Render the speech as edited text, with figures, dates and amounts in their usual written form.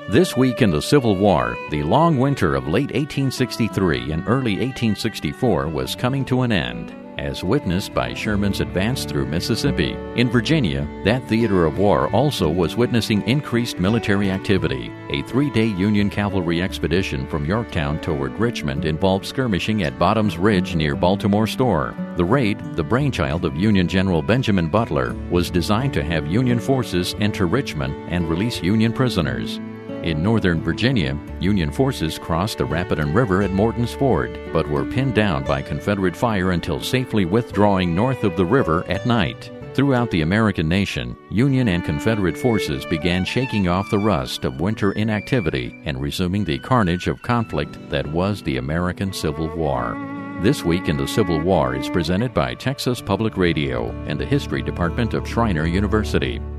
This week in the Civil War, the long winter of late 1863 and early 1864 was coming to an end, as witnessed by Sherman's advance through Mississippi. In Virginia, that theater of war also was witnessing increased military activity. A 3-day Union cavalry expedition from Yorktown toward Richmond involved skirmishing at Bottom's Ridge near Baltimore Store. The raid, the brainchild of Union General Benjamin Butler, was designed to have Union forces enter Richmond and release Union prisoners. In northern Virginia, Union forces crossed the Rapidan River at Morton's Ford, but were pinned down by Confederate fire until safely withdrawing north of the river at night. Throughout the American nation, Union and Confederate forces began shaking off the rust of winter inactivity and resuming the carnage of conflict that was the American Civil War. This Week in the Civil War is presented by Texas Public Radio and the History Department of Schreiner University.